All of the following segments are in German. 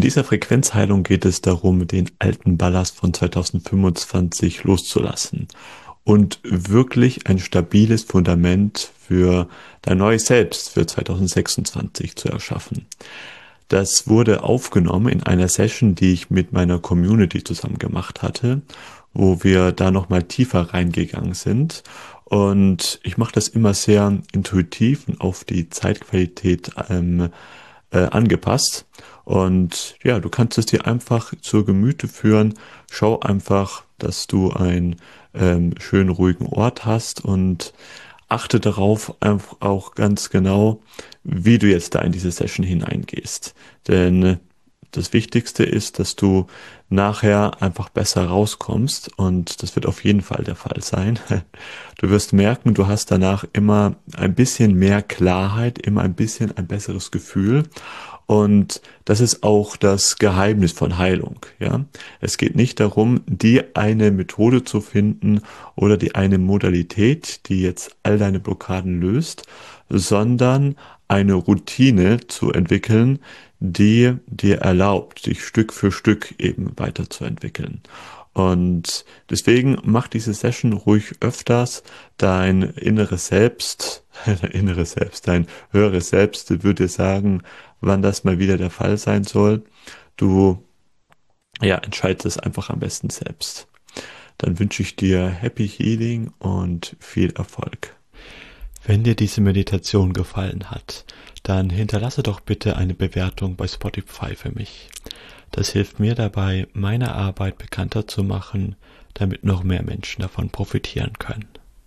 dieser Frequenzheilung geht es darum, den alten Ballast von 2025 loszulassen und wirklich ein stabiles Fundament für dein neues Selbst für 2026 zu erschaffen. Das wurde aufgenommen in einer Session, die ich mit meiner Community zusammen gemacht hatte, wo wir da nochmal tiefer reingegangen sind. Und ich mache das immer sehr intuitiv und auf die Zeitqualität angepasst. Und ja, du kannst es dir einfach zur Gemüte führen. Schau einfach, dass du einen schönen ruhigen Ort hast und achte darauf einfach auch ganz genau, wie du jetzt da in diese Session hineingehst. Denn das Wichtigste ist, dass du nachher einfach besser rauskommst und das wird auf jeden Fall der Fall sein. Du wirst merken, du hast danach immer ein bisschen mehr Klarheit, immer ein bisschen ein besseres Gefühl und das ist auch das Geheimnis von Heilung, ja. Es geht nicht darum, die eine Methode zu finden oder die eine Modalität, die jetzt all deine Blockaden löst, sondern eine Routine zu entwickeln, die dir erlaubt, dich Stück für Stück eben weiterzuentwickeln. Und deswegen mach diese Session ruhig öfters. Dein inneres Selbst, dein höheres Selbst würde dir sagen, wann das mal wieder der Fall sein soll. Du, ja, entscheidest es einfach am besten selbst. Dann wünsche ich dir Happy Healing und viel Erfolg. Wenn dir diese Meditation gefallen hat, dann hinterlasse doch bitte eine Bewertung bei Spotify für mich. Das hilft mir dabei, meine Arbeit bekannter zu machen, damit noch mehr Menschen davon profitieren können.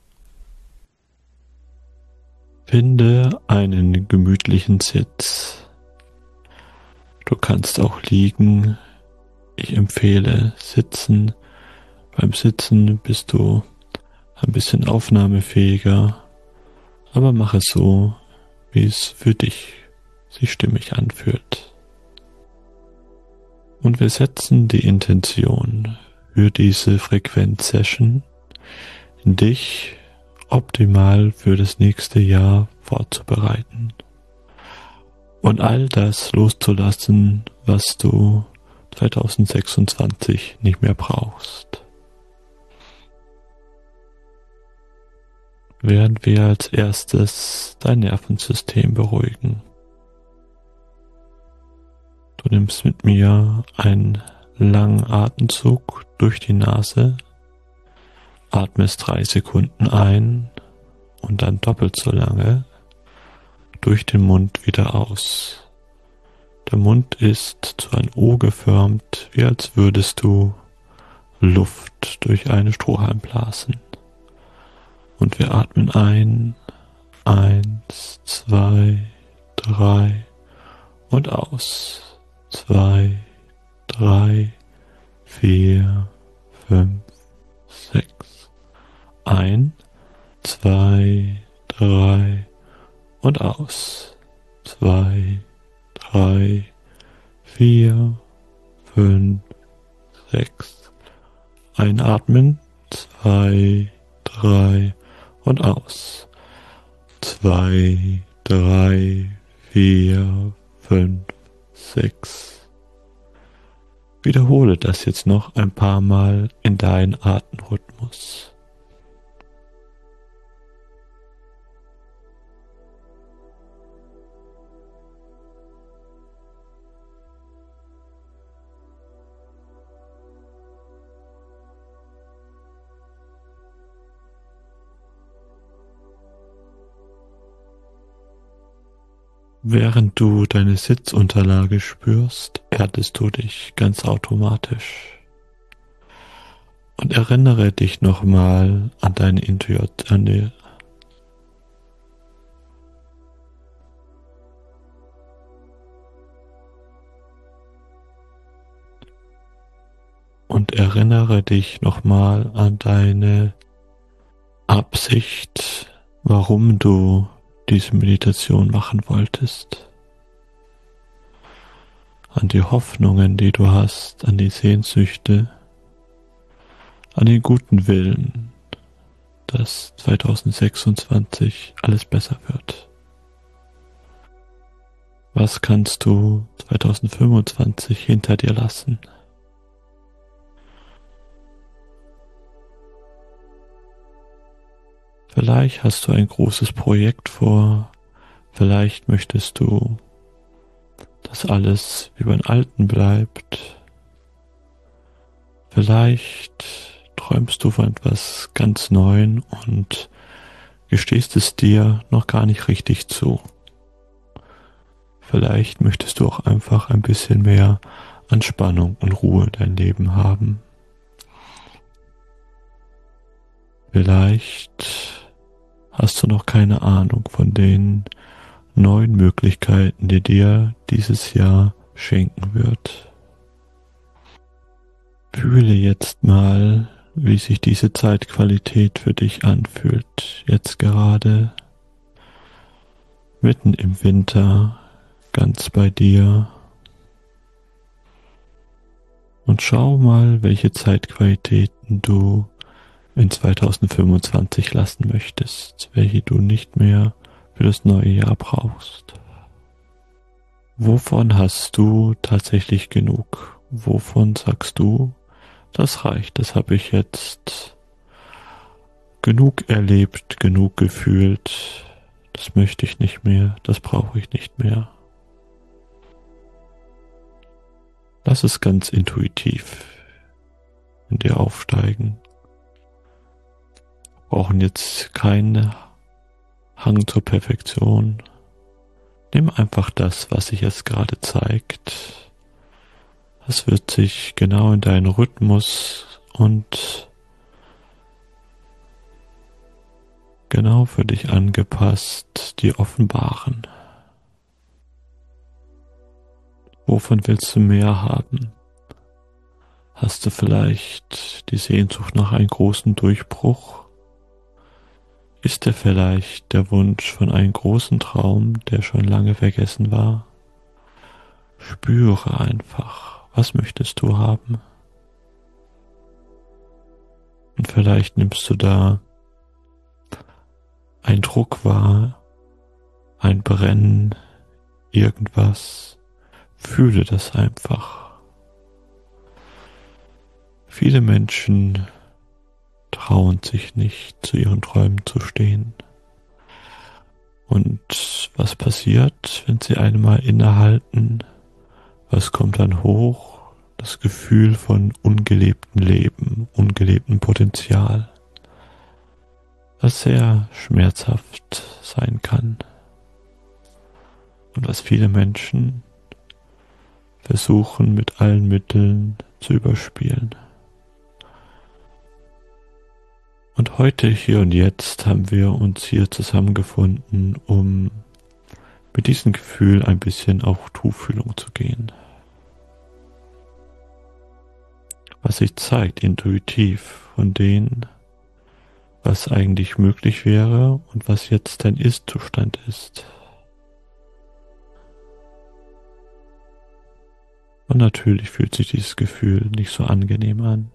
Finde einen gemütlichen Sitz. Du kannst auch liegen. Ich empfehle Sitzen. Beim Sitzen bist du ein bisschen aufnahmefähiger, aber mach es so, wie es für dich sich stimmig anfühlt. Und wir setzen die Intention für diese Frequenz-Session, dich optimal für das nächste Jahr vorzubereiten und all das loszulassen, was du 2026 nicht mehr brauchst. Während wir als erstes dein Nervensystem beruhigen. Du nimmst mit mir einen langen Atemzug durch die Nase, atmest 3 Sekunden ein und dann doppelt so lange durch den Mund wieder aus. Der Mund ist zu einem O geformt, wie als würdest du Luft durch eine Strohhalm blasen. Und wir atmen ein, 1, 2, 3 und aus. 2, 3, 4, 5, 6. Ein, 2, 3 und aus. 2, 3, 4, 5, 6. Einatmen. 2, 3 und aus. 2, 3, 4, 5, 6. Wiederhole das jetzt noch ein paar Mal in deinen Atemrhythmus. Während du deine Sitzunterlage spürst, erdest du dich ganz automatisch. Und erinnere dich nochmal an deine Intuition, und erinnere dich nochmal an deine Absicht, warum du diese Meditation machen wolltest, an die Hoffnungen, die du hast, an die Sehnsüchte, an den guten Willen, dass 2026 alles besser wird. Was kannst du 2025 hinter dir lassen? Vielleicht hast du ein großes Projekt vor, vielleicht möchtest du, dass alles wie beim Alten bleibt. Vielleicht träumst du von etwas ganz Neuem und gestehst es dir noch gar nicht richtig zu. Vielleicht möchtest du auch einfach ein bisschen mehr Entspannung und Ruhe in dein Leben haben. Vielleicht hast du noch keine Ahnung von den neuen Möglichkeiten, die dir dieses Jahr schenken wird. Fühle jetzt mal, wie sich diese Zeitqualität für dich anfühlt, jetzt gerade mitten im Winter, ganz bei dir. Und schau mal, welche Zeitqualitäten du in 2025 lassen möchtest, welche du nicht mehr für das neue Jahr brauchst. Wovon hast du tatsächlich genug? Wovon sagst du, das reicht, das habe ich jetzt genug erlebt, genug gefühlt, das möchte ich nicht mehr, das brauche ich nicht mehr. Lass es ganz intuitiv in dir aufsteigen. Wir brauchen jetzt keinen Hang zur Perfektion. Nimm einfach das, was sich jetzt gerade zeigt. Das wird sich genau in deinen Rhythmus und genau für dich angepasst dir offenbaren. Wovon willst du mehr haben? Hast du vielleicht die Sehnsucht nach einem großen Durchbruch? Ist dir vielleicht der Wunsch von einem großen Traum, der schon lange vergessen war? Spüre einfach, was möchtest du haben? Und vielleicht nimmst du da ein Druck wahr, ein Brennen, irgendwas. Fühle das einfach. Viele Menschen trauen sich nicht, zu ihren Träumen zu stehen. Und was passiert, wenn sie einmal innehalten? Was kommt dann hoch? Das Gefühl von ungelebtem Leben, ungelebtem Potenzial, was sehr schmerzhaft sein kann. Und was viele Menschen versuchen mit allen Mitteln zu überspielen. Und heute, hier und jetzt haben wir uns hier zusammengefunden, um mit diesem Gefühl ein bisschen auf Tuchfühlung zu gehen. Was sich zeigt intuitiv von dem, was eigentlich möglich wäre und was jetzt dein Ist-Zustand ist. Und natürlich fühlt sich dieses Gefühl nicht so angenehm an.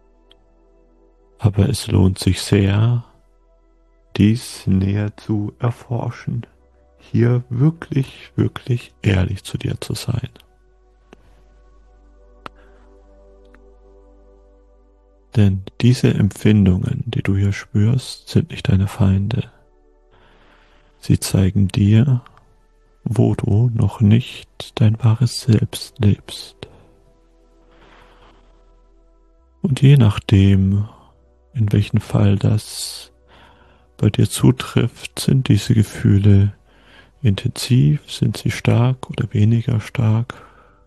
Aber es lohnt sich sehr, dies näher zu erforschen, hier wirklich, wirklich ehrlich zu dir zu sein. Denn diese Empfindungen, die du hier spürst, sind nicht deine Feinde. Sie zeigen dir, wo du noch nicht dein wahres Selbst lebst. Und je nachdem, in welchem Fall das bei dir zutrifft, sind diese Gefühle intensiv, sind sie stark oder weniger stark.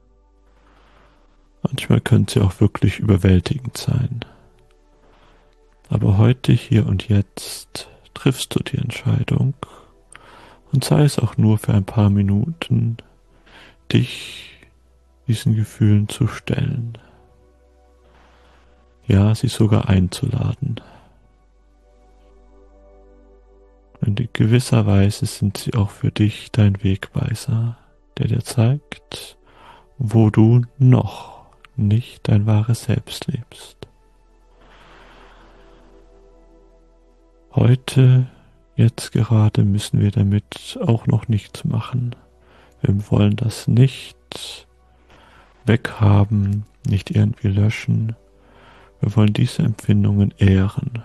Manchmal können sie auch wirklich überwältigend sein. Aber heute, hier und jetzt triffst du die Entscheidung und sei es auch nur für ein paar Minuten, dich diesen Gefühlen zu stellen. Ja, sie sogar einzuladen. Und in gewisser Weise sind sie auch für dich dein Wegweiser, der dir zeigt, wo du noch nicht dein wahres Selbst lebst. Heute, jetzt gerade müssen wir damit auch noch nichts machen. Wir wollen das nicht weghaben, nicht irgendwie löschen. Wir wollen diese Empfindungen ehren.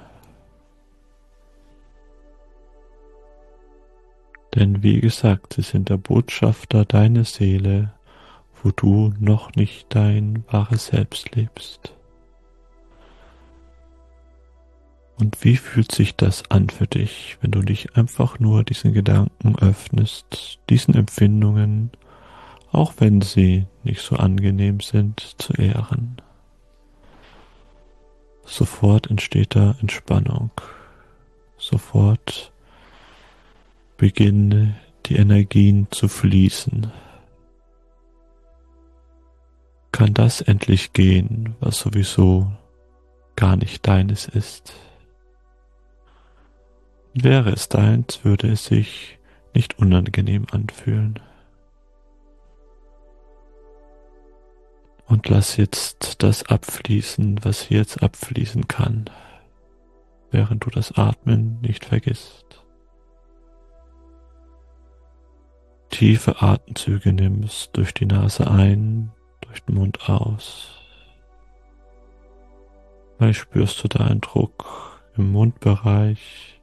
Denn wie gesagt, sie sind der Botschafter deiner Seele, wo du noch nicht dein wahres Selbst lebst. Und wie fühlt sich das an für dich, wenn du dich einfach nur diesen Gedanken öffnest, diesen Empfindungen, auch wenn sie nicht so angenehm sind, zu ehren? Sofort entsteht da Entspannung. Sofort beginnen die Energien zu fließen. Kann das endlich gehen, was sowieso gar nicht deines ist? Wäre es deins, würde es sich nicht unangenehm anfühlen. Und lass jetzt das abfließen, was jetzt abfließen kann, während du das Atmen nicht vergisst. Tiefe Atemzüge nimmst, durch die Nase ein, durch den Mund aus. Vielleicht spürst du da einen Druck im Mundbereich,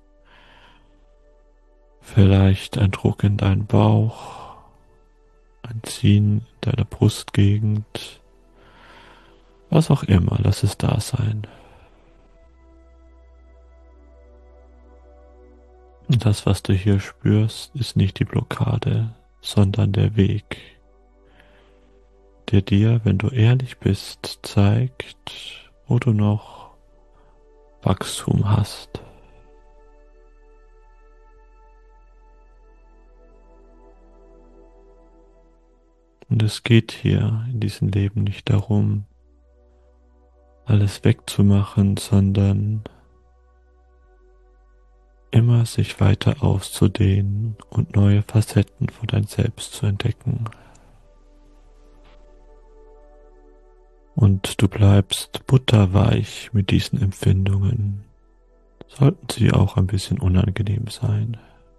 vielleicht ein Druck in deinen Bauch, ein Ziehen in deiner Brustgegend, was auch immer, lass es da sein. Und das, was du hier spürst, ist nicht die Blockade, sondern der Weg, der dir, wenn du ehrlich bist, zeigt, wo du noch Wachstum hast. Und es geht hier in diesem Leben nicht darum, alles wegzumachen, sondern immer sich weiter auszudehnen und neue Facetten von dein Selbst zu entdecken. Und du bleibst butterweich mit diesen Empfindungen, sollten sie auch ein bisschen unangenehm sein.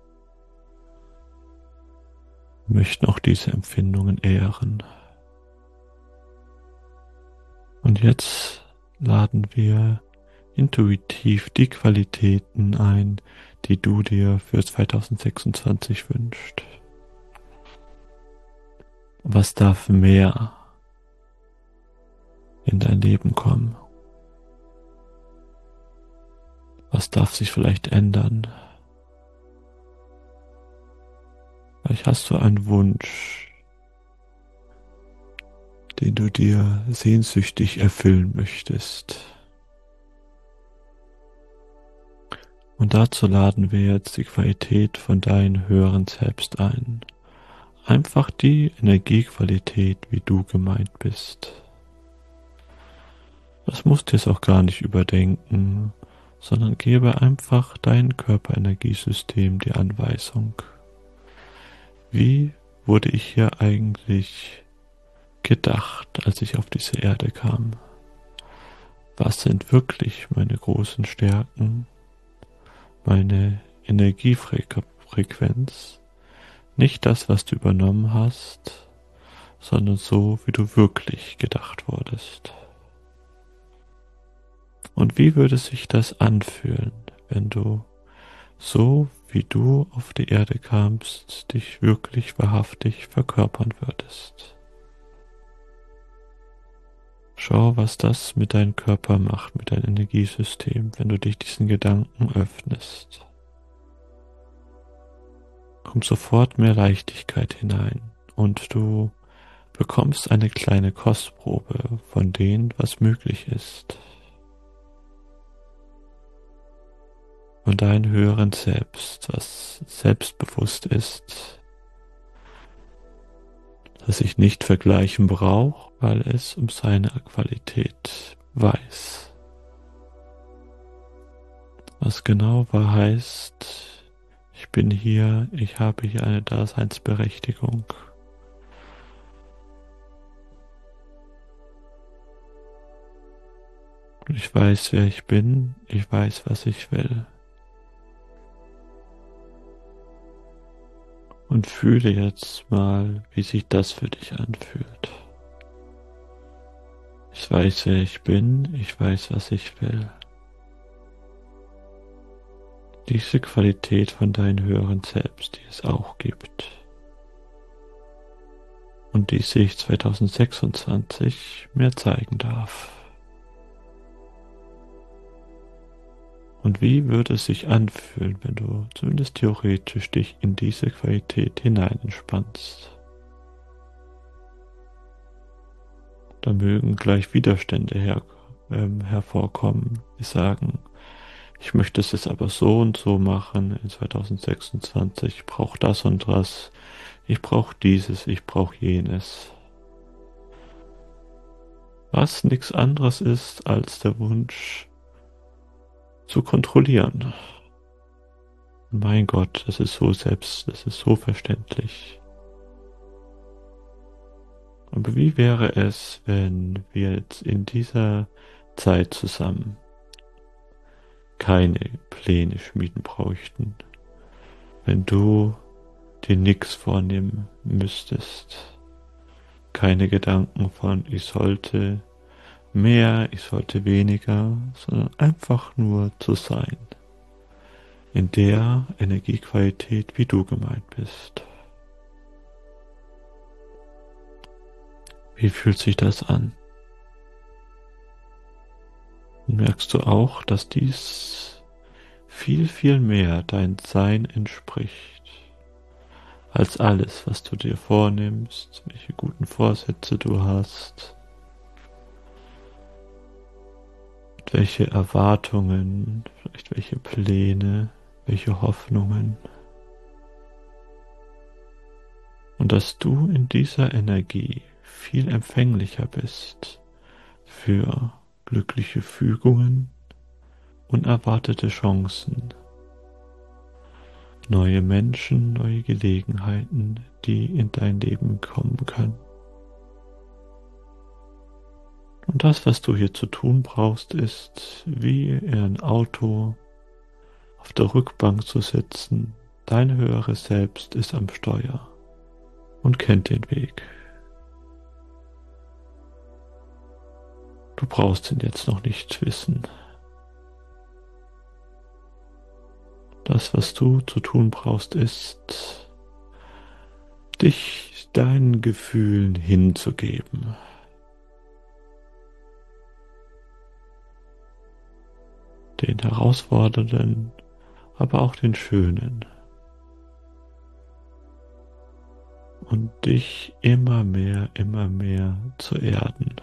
Wir möchten auch diese Empfindungen ehren. Und jetzt laden wir intuitiv die Qualitäten ein, die du dir für 2026 wünschst. Was darf mehr in dein Leben kommen? Was darf sich vielleicht ändern? Vielleicht hast du einen Wunsch, den du dir sehnsüchtig erfüllen möchtest. Und dazu laden wir jetzt die Qualität von deinem höheren Selbst ein. Einfach die Energiequalität, wie du gemeint bist. Das musst du jetzt auch gar nicht überdenken, sondern gebe einfach dein Körperenergiesystem die Anweisung. Wie wurde ich hier eigentlich gedacht, als ich auf diese Erde kam? Was sind wirklich meine großen Stärken? Meine Energiefrequenz? Nicht das, was du übernommen hast, sondern so, wie du wirklich gedacht wurdest. Und wie würde sich das anfühlen, wenn du so, wie du auf die Erde kamst, dich wirklich wahrhaftig verkörpern würdest? Schau, was das mit deinem Körper macht, mit deinem Energiesystem, wenn du dich diesen Gedanken öffnest. Kommt sofort mehr Leichtigkeit hinein und du bekommst eine kleine Kostprobe von dem, was möglich ist. Von deinem höheren Selbst, was selbstbewusst ist, das sich nicht vergleichen braucht, weil es um seine Qualität weiß. Was genau war heißt, ich bin hier, ich habe hier eine Daseinsberechtigung. Ich weiß, wer ich bin, ich weiß, was ich will. Und fühle jetzt mal, wie sich das für dich anfühlt. Ich weiß, wer ich bin, ich weiß, was ich will. Diese Qualität von deinem höheren Selbst, die es auch gibt. Und die sich 2026 mehr zeigen darf. Und wie würde es sich anfühlen, wenn du zumindest theoretisch dich in diese Qualität hinein entspannst? Da mögen gleich Widerstände hervorkommen, die sagen, ich möchte es jetzt aber so und so machen in 2026, ich brauche das und das, ich brauche dieses, ich brauche jenes. Was nichts anderes ist als der Wunsch zu kontrollieren. Mein Gott, das ist so das ist so verständlich. Aber wie wäre es, wenn wir jetzt in dieser Zeit zusammen keine Pläne schmieden bräuchten? Wenn du dir nichts vornehmen müsstest, keine Gedanken von ich sollte mehr, ich sollte weniger, sondern einfach nur zu sein. In der Energiequalität, wie du gemeint bist. Wie fühlt sich das an? Und merkst du auch, dass dies viel, viel mehr dein Sein entspricht, als alles, was du dir vornimmst, welche guten Vorsätze du hast, welche Erwartungen, vielleicht welche Pläne, welche Hoffnungen. Und dass du in dieser Energie viel empfänglicher bist für glückliche Fügungen, unerwartete Chancen, neue Menschen, neue Gelegenheiten, die in dein Leben kommen können. Und das, was du hier zu tun brauchst, ist, wie in ein Auto auf der Rückbank zu sitzen. Dein höheres Selbst ist am Steuer und kennt den Weg. Du brauchst ihn jetzt noch nicht wissen. Das, was du zu tun brauchst, ist, dich deinen Gefühlen hinzugeben. Den herausfordernden, aber auch den schönen. Und dich immer mehr zu erden.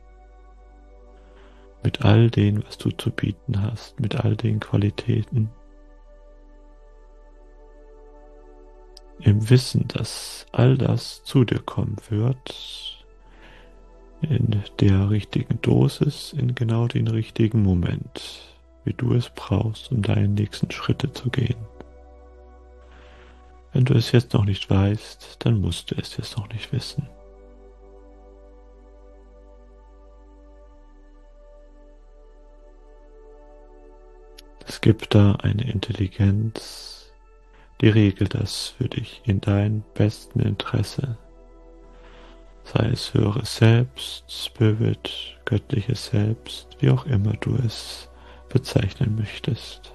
Mit all dem, was du zu bieten hast, mit all den Qualitäten. Im Wissen, dass all das zu dir kommen wird, in der richtigen Dosis, in genau den richtigen Moment, wie du es brauchst, um deine nächsten Schritte zu gehen. Wenn du es jetzt noch nicht weißt, dann musst du es jetzt noch nicht wissen. Es gibt da eine Intelligenz, die regelt das für dich in deinem besten Interesse. Sei es höheres Selbst, Spirit, göttliches Selbst, wie auch immer du es bezeichnen möchtest.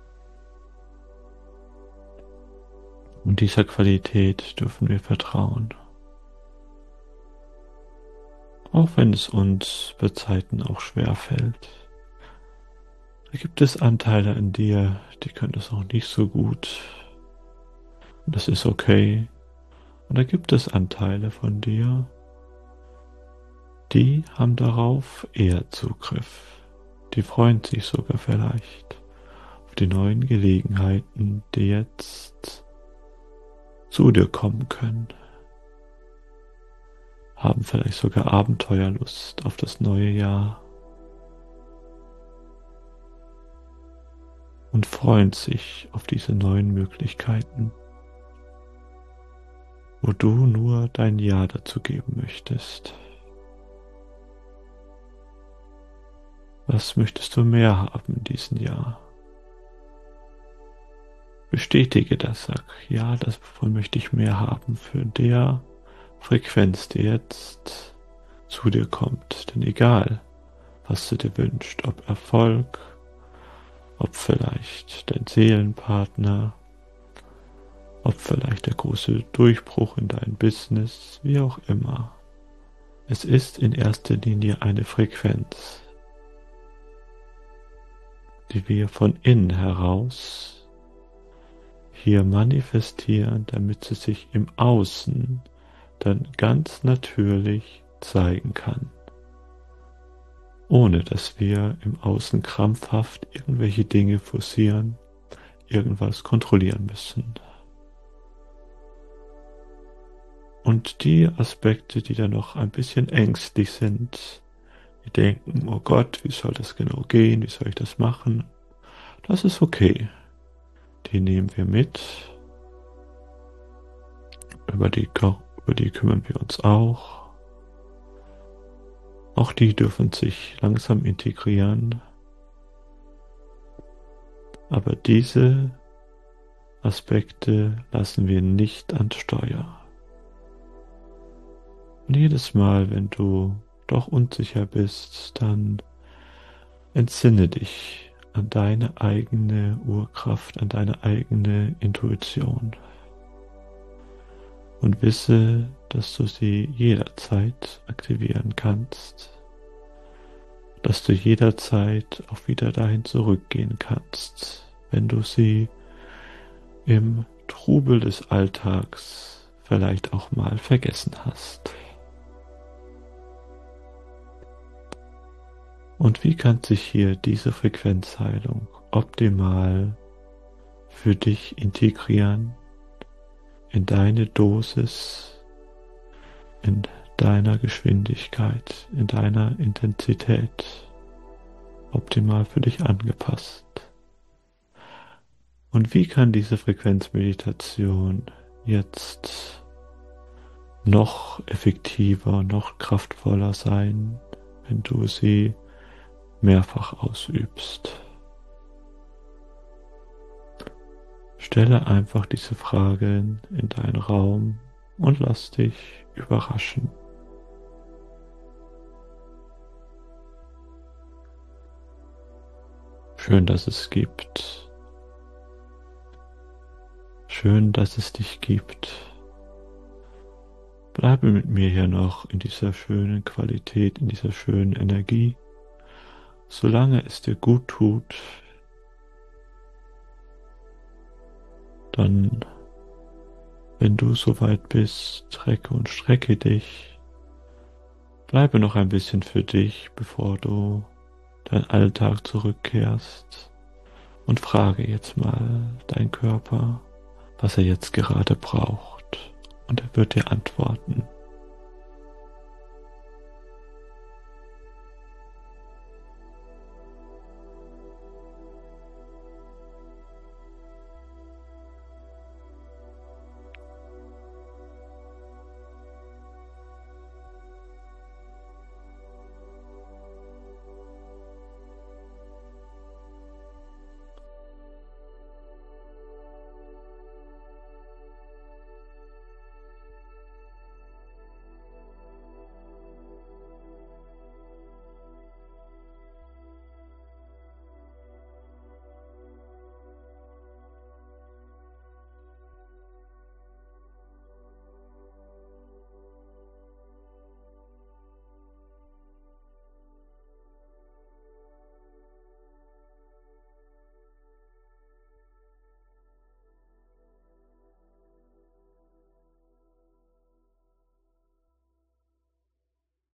Und dieser Qualität dürfen wir vertrauen. Auch wenn es uns bei Zeiten auch schwer fällt. Da gibt es Anteile in dir, die können es auch nicht so gut. Und das ist okay. Und da gibt es Anteile von dir, die haben darauf eher Zugriff. Die freuen sich sogar vielleicht auf die neuen Gelegenheiten, die jetzt zu dir kommen können. Haben vielleicht sogar Abenteuerlust auf das neue Jahr. Und freuen sich auf diese neuen Möglichkeiten, wo du nur dein Ja dazu geben möchtest. Was möchtest du mehr haben in diesem Jahr? Bestätige das, sag, ja, davon möchte ich mehr haben für der Frequenz, die jetzt zu dir kommt. Denn egal, was du dir wünschst, ob Erfolg, ob vielleicht dein Seelenpartner, ob vielleicht der große Durchbruch in dein Business, wie auch immer. Es ist in erster Linie eine Frequenz, die wir von innen heraus hier manifestieren, damit sie sich im Außen dann ganz natürlich zeigen kann, ohne dass wir im Außen krampfhaft irgendwelche Dinge forcieren, irgendwas kontrollieren müssen. Und die Aspekte, die dann noch ein bisschen ängstlich sind, die denken, oh Gott, wie soll das genau gehen, wie soll ich das machen? Das ist okay. Die nehmen wir mit. Über die kümmern wir uns auch. Auch die dürfen sich langsam integrieren. Aber diese Aspekte lassen wir nicht ans Steuer. Und jedes Mal, wenn du doch unsicher bist, dann entsinne dich an deine eigene Urkraft, an deine eigene Intuition. Und wisse, dass du sie jederzeit aktivieren kannst. Dass du jederzeit auch wieder dahin zurückgehen kannst, wenn du sie im Trubel des Alltags vielleicht auch mal vergessen hast. Und wie kann sich hier diese Frequenzheilung optimal für dich integrieren in deine Dosis, in deiner Geschwindigkeit, in deiner Intensität, optimal für dich angepasst? Und wie kann diese Frequenzmeditation jetzt noch effektiver, noch kraftvoller sein, wenn du sie mehrfach ausübst? Stelle einfach diese Fragen in deinen Raum und lass dich überraschen. Schön, dass es gibt. Schön, dass es dich gibt. Bleibe mit mir hier noch in dieser schönen Qualität, in dieser schönen Energie, solange es dir gut tut. Dann, wenn du soweit bist, recke und strecke dich. Bleibe noch ein bisschen für dich, bevor du deinen Alltag zurückkehrst, und frage jetzt mal deinen Körper, was er jetzt gerade braucht, und er wird dir antworten.